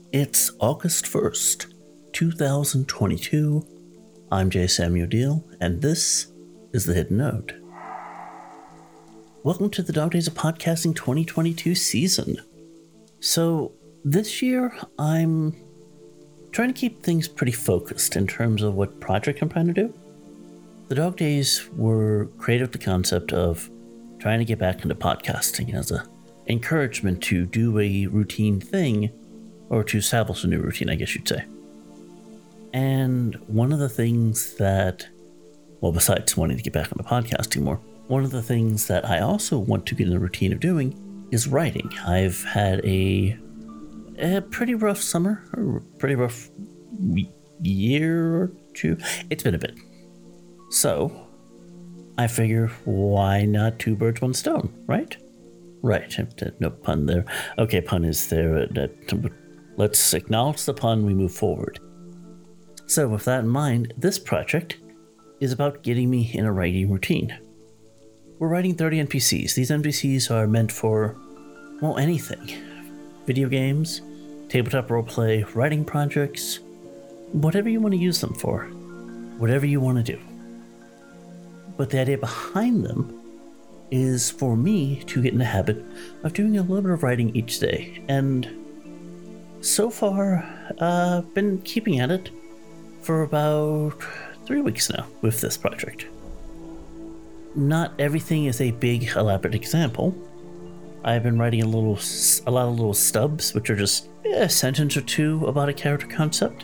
It's August 1st, 2022. I'm J. Samuel Deal, and this is The Hidden Note. Welcome to the Dog Days of Podcasting 2022 season. So, this year, I'm trying to keep things pretty focused in terms of what project I'm trying to do. The Dog Days were created with the concept of trying to get back into podcasting as an encouragement to do a routine thing, or to establish a new routine, I guess you'd say. And one of the things that, well, besides wanting to get back into podcasting more, one of the things that I also want to get in the routine of doing is writing. I've had a pretty rough summer, or pretty rough year or two. It's been a bit. So, I figure, why not two birds, one stone, right? Right, no pun there. Okay, pun is there. Let's acknowledge the pun, we move forward. So with that in mind, this project is about getting me in a writing routine. We're writing 30 NPCs. These NPCs are meant for, well, anything. Video games, tabletop roleplay, writing projects, whatever you want to use them for. Whatever you want to do. But the idea behind them is for me to get in the habit of doing a little bit of writing each day. And so far, I've been keeping at it for about 3 weeks now with this project. Not everything is a big, elaborate example. I've been writing a lot of little stubs, which are just a sentence or two about a character concept.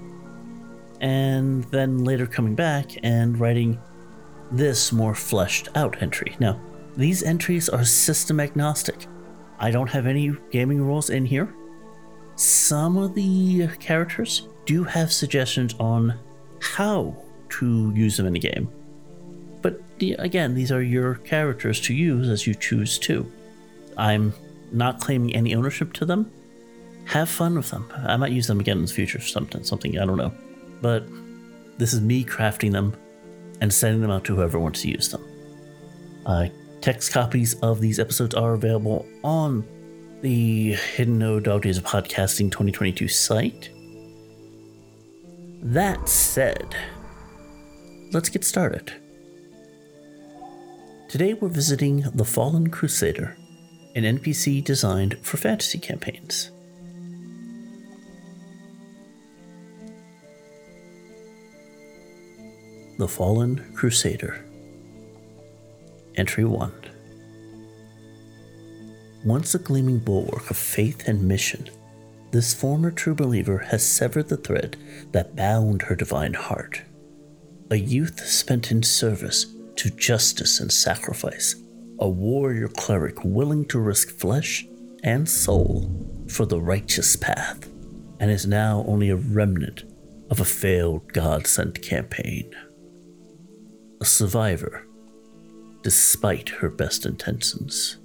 And then later coming back and writing this more fleshed out entry. Now, these entries are system agnostic. I don't have any gaming rules in here. Some of the characters do have suggestions on how to use them in a game. But again, these are your characters to use as you choose to. I'm not claiming any ownership to them. Have fun with them. I might use them again in the future for something, I don't know. But this is me crafting them and sending them out to whoever wants to use them. Text copies of these episodes are available on the Hidden Note Dog Days of Podcasting 2022 site. That said, let's get started. Today we're visiting the Fallen Crusader, an NPC designed for fantasy campaigns. The Fallen Crusader. Entry 1. Once a gleaming bulwark of faith and mission, this former true believer has severed the thread that bound her divine heart. A youth spent in service to justice and sacrifice, a warrior cleric willing to risk flesh and soul for the righteous path, and is now only a remnant of a failed God-sent campaign. A survivor, despite her best intentions.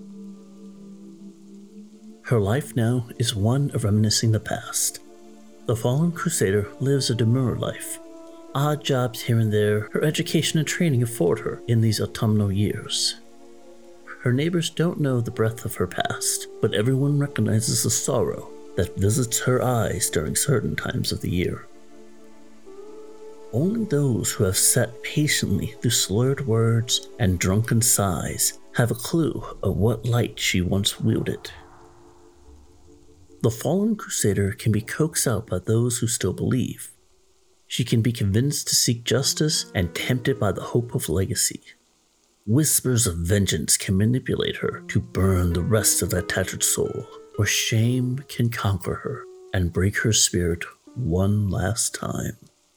Her life now is one of reminiscing the past. The Fallen Crusader lives a demure life. Odd jobs here and there her education and training afford her in these autumnal years. Her neighbors don't know the breadth of her past, but everyone recognizes the sorrow that visits her eyes during certain times of the year. Only those who have sat patiently through slurred words and drunken sighs have a clue of what light she once wielded. The Fallen Crusader can be coaxed out by those who still believe. She can be convinced to seek justice and tempted by the hope of legacy. Whispers of vengeance can manipulate her to burn the rest of that tattered soul, or shame can conquer her and break her spirit one last time.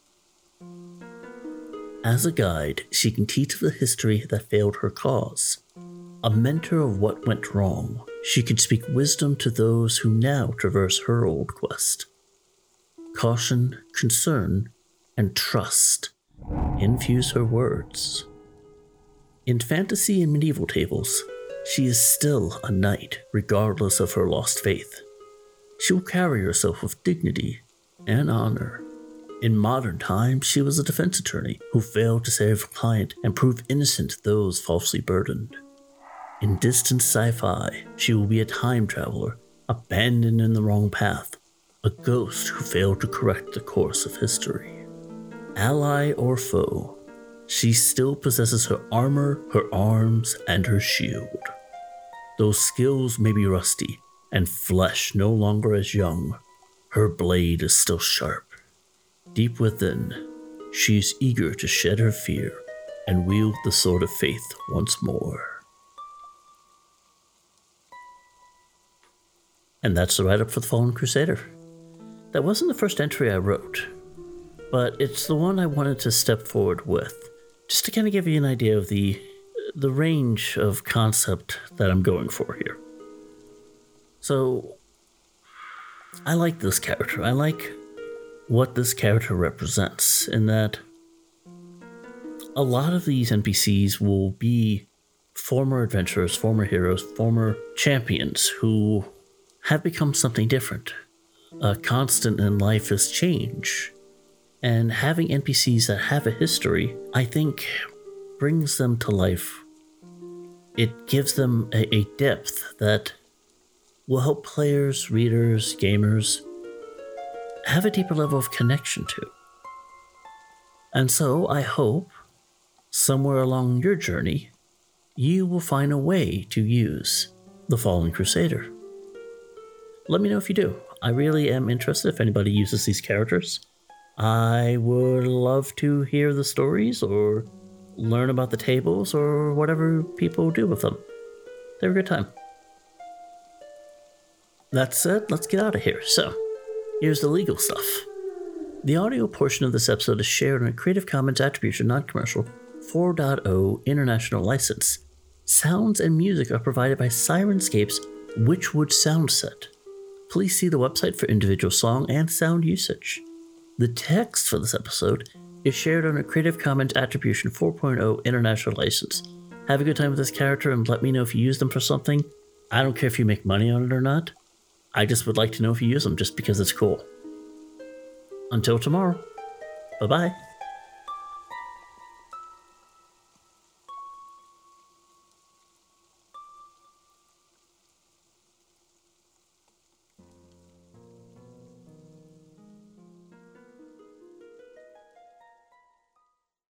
As a guide, she can teach of the history that failed her cause. A mentor of what went wrong, she can speak wisdom to those who now traverse her old quest. Caution, concern, and trust infuse her words. In fantasy and medieval tables, she is still a knight regardless of her lost faith. She will carry herself with dignity and honor. In modern times, she was a defense attorney who failed to save her client and prove innocent those falsely burdened. In distant sci-fi, she will be a time traveler, abandoned in the wrong path, a ghost who failed to correct the course of history. Ally or foe, she still possesses her armor, her arms, and her shield. Those skills may be rusty, and flesh no longer as young, her blade is still sharp. Deep within, she is eager to shed her fear and wield the sword of faith once more. And that's the write-up for The Fallen Crusader. That wasn't the first entry I wrote, but it's the one I wanted to step forward with, just to kind of give you an idea of the range of concept that I'm going for here. So, I like this character. I like what this character represents, in that a lot of these NPCs will be former adventurers, former heroes, former champions who have become something different. A constant in life is change. And having NPCs that have a history, I think, brings them to life. It gives them a depth that will help players, readers, gamers have a deeper level of connection to. And so I hope somewhere along your journey, you will find a way to use the Fallen Crusader. Let me know if you do. I really am interested if anybody uses these characters. I would love to hear the stories or learn about the tables or whatever people do with them. They're a good time. That said, let's get out of here. So, here's the legal stuff. The audio portion of this episode is shared on a Creative Commons Attribution Non-Commercial 4.0 International License. Sounds and music are provided by Sirenscape's Witchwood Soundset. Please see the website for individual song and sound usage. The text for this episode is shared on a Creative Commons Attribution 4.0 International License. Have a good time with this character and let me know if you use them for something. I don't care if you make money on it or not. I just would like to know if you use them just because it's cool. Until tomorrow, bye-bye.